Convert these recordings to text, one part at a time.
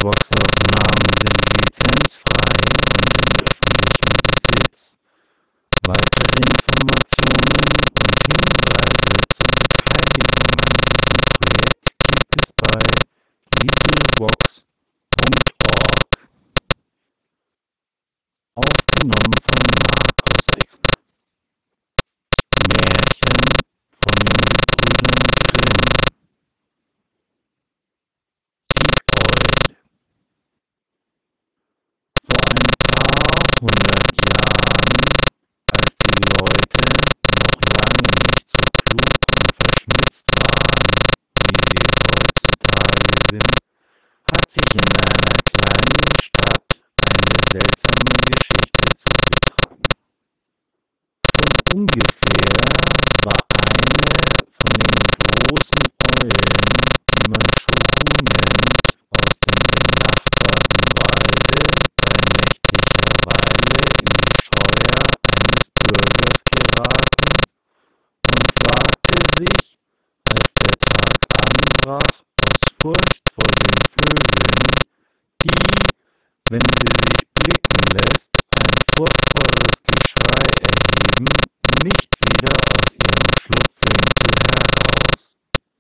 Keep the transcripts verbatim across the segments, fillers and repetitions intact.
Voxaufnahmen sind lizenzfrei und in öffentlichem Besitz. Weitere Informationen und Hinweise zur Beteiligung an diesem Projekt gibt es bei littlevox punkt org. Aufgenommen von Markus Exner. Märchen von den Gebrüdern Grimm. Die Eule. Vor ein paar hundert Jahren, als die Leute noch lange nicht so klug und verschmitzt waren, wie sie heutzutage sind, hat sich in einer kleinen Stadt eine seltsame Geschichte zugetragen. Von ungefähr war eine von den großen Eulen, die man Churu nennt, aus dem benachbarten Walde bei nächtlicher Weile in die Scheuer eines Bürgers geraten und wagte sich, als der Tag anbrach, aus Furcht vor den Vögeln, die, wenn sie sich blicken lässt, ein furchtbares Geschrei erheben, nicht wieder aus ihrem Schlupfwinkel heraus.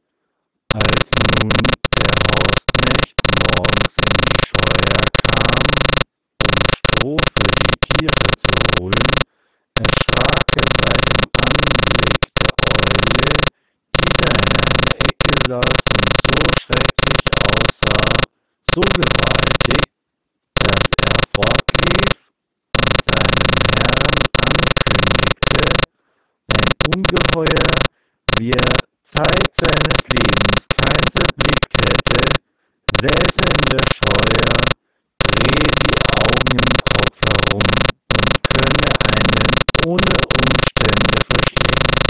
Als nun der Hausknecht morgens in die Scheuer kam, um Stroh für die Tiere zu holen, erschrak er bei dem Anblick der Eule, die da in einer Ecke saß und so schrecklich aussah, so gewaltig, dass er fortlief und seinem Herrn ankündigte, ein Ungeheuer, wie er Zeit seines Lebens keins erblickt hätte, säße in der Scheuer, drehe die Augen im Kopf herum und könne einen ohne Umstände verschlingen.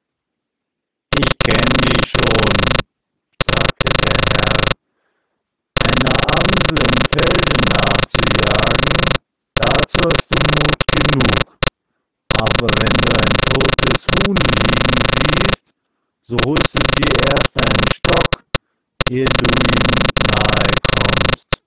»Ich kenn dich schon«, sagte der Herr, »einer Amsel im Felde nachzujagen, dazu hast du Mut genug. Aber wenn du ein totes Huhn liegen siehst, so holst du dir erst einen Stock, ehe du ihm nahe kommst.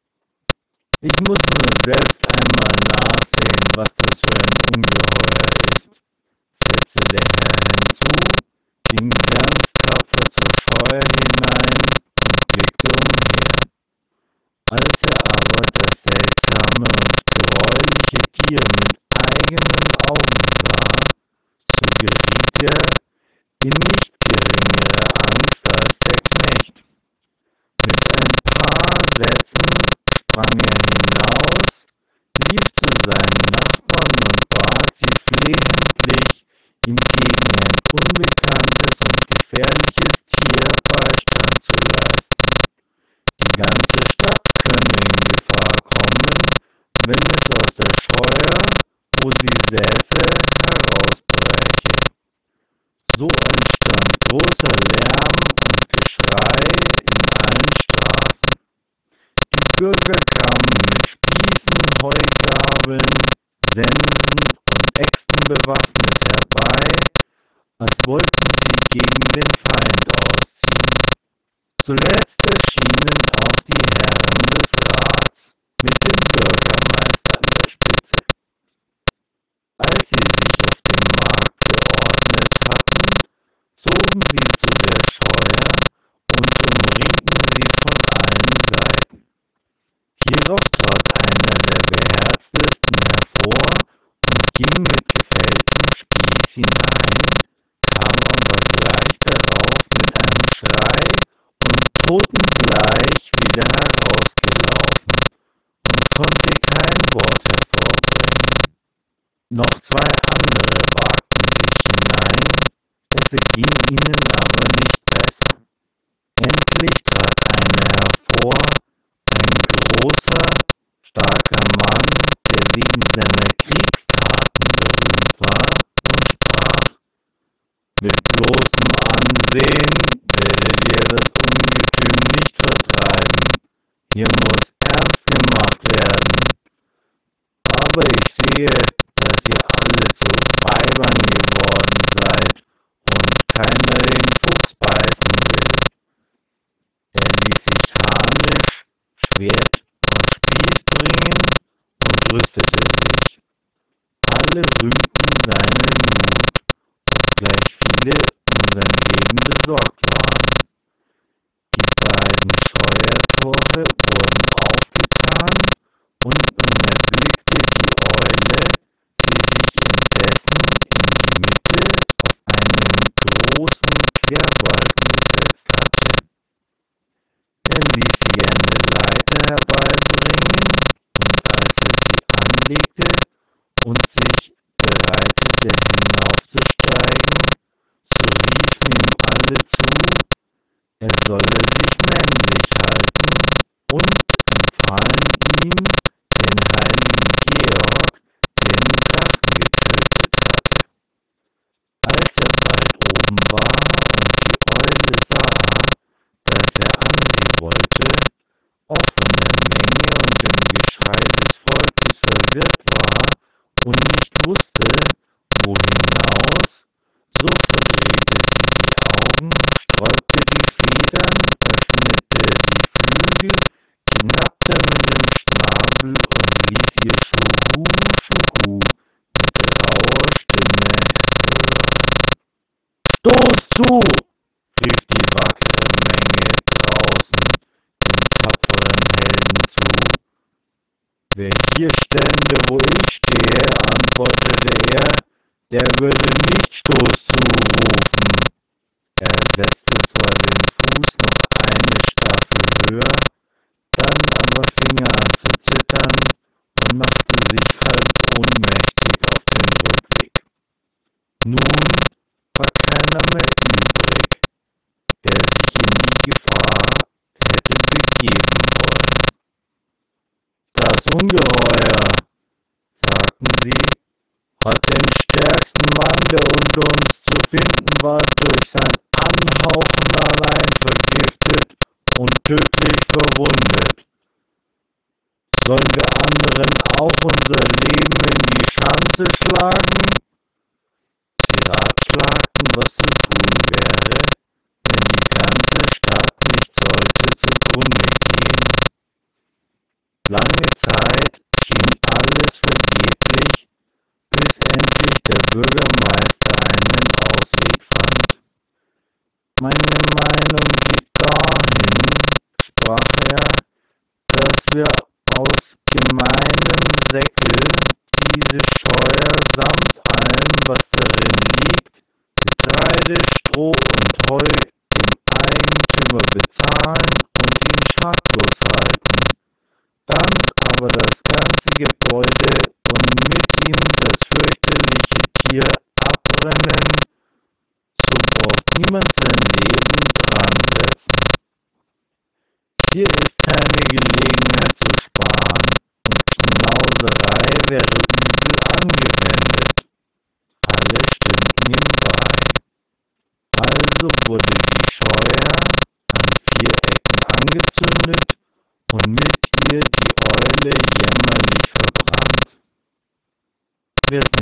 Ich muss nur selbst einmal nachsehen, was das für ein Ungeheuer ist«, setzte der Herr hinzu, ging ganz tapfer zur Scheuer hinein und blickte umher. Als er aber das seltsame und greuliche Tier mit eigenen Augen sah, so geriet er in nicht geringere Angst als der Knecht. Mit ein paar Sätzen sprang er hinaus, lief zu seinen Nachbarn und bat sie flehentlich, ihm gegen ein unbekanntes und gefährliches Tier Beistand zu leisten. Die ganze Stadt könne in Gefahr kommen, wenn es aus der Scheuer, wo sie säße, herausbräche. So entstand großer Lärm und Geschrei in allen Straßen. Die Bürger kamen mit Spießen, Heugabeln, Sensen und Äxten bewaffnet herbei, als wollten sie gegen den Feind ausziehen. Zuletzt erschienen auch die Herren des Rats mit dem Bürgermeister an der Spitze. Als sie sich auf dem Markt geordnet hatten, zogen sie zu der Scheuer und umringten sie von allen Seiten. Hierauf trat einer der beherztesten hervor und ging mit gefälltem Spieß hinein, kam aber gleich darauf mit einem Schrei und totenbleich wieder herausgelaufen und konnte kein Wort hervorbringen. Noch zwei andere wagten sich hinein, es erging ihnen aber nicht besser. Endlich trat einer hervor, ein großer, starker Mann, der wegen seiner Kriegstaten berühmt war, und sprach: »Mit bloßem Ansehen werdet ihr das Ungetüm nicht vertreiben. Hier muss ernst gemacht werden. Aber ich sehe, dass ihr alle zu Weibern geworden seid und keiner den Fuchs beißen will.« Er ließ sich harnisch, bringen und rüstete sich. Alle rühmten seinen Mut, obgleich viele um sein Leben besorgt waren. Die beiden Scheuertore wurden aufgetan, und nun erblickte die Eule, die sich indessen in die Mitte auf einen großen Querbalken gesetzt hatte. Er ließ sich eine Leiter herbeibringen, und als er sie anlegte und sich bereitete hinaufzusteigen, so riefen ihm alle zu, er solle sich männlich halten, und empfahlen ihm den heiligen Georg, der den Drachen getötet hatte. Als er bald oben war und die Eule sah, dass er an sie wollte, auch von der Menge und dem Geschrei des Volkes verwirrt war und nicht wusste, wohinaus, so verdrehte sie die Augen, sträubte die Federn, öffnete die Flügel, schnappte mit dem Schnabel und ließ ihr Schuhu, Schuhu mit rauher Stimme hören. Stoß zu! Rief die wackere Menge draußen dem tapferen Helden zu. Wer hier stände, wo ich stehe, antwortete er, der würde nicht Stoß zurufen. Er setzte zwar den Fuß noch eine Staffel höher, dann aber fing er an zu zittern und machte sich halb ohnmächtig auf den Rückweg. Nun war keiner mehr übrig, der sich in die Gefahr hätte begeben wollen. Das Ungeheuer, sagten sie, hat den stärksten Mann, der unter uns zu finden war, durch sein Anhauchen allein vergiftet und tödlich verwundet. Sollen wir anderen auch unser Leben in die Schanze schlagen? Sie ratschlagten, was zu tun wäre, wenn die ganze Stadt nicht sollte zugrunde gehen. Lange Zeit schien alles vergeblich, bis endlich der Bürgermeister einen Ausweg fand. Meine Meinung geht dahin, sprach er, dass wir aus gemeinem Säckel diese Scheuer samt allem, was darin liegt, Getreide, Stroh und Heu, dem Eigentümer bezahlen und ihn schadlos halten, dann aber das ganze Gebäude und mit ihm das fürchterliche Tier abbrennen, so braucht niemand sein Leben dran setzen. Hier ist keine Gelegenheit zu sparen, und Knauserei wäre übel angewendet. Alle stimmten ihm bei. Also wurde die Scheuer an vier Ecken angezündet und mit ihr die Eule jämmerlich verbrannt. Wer's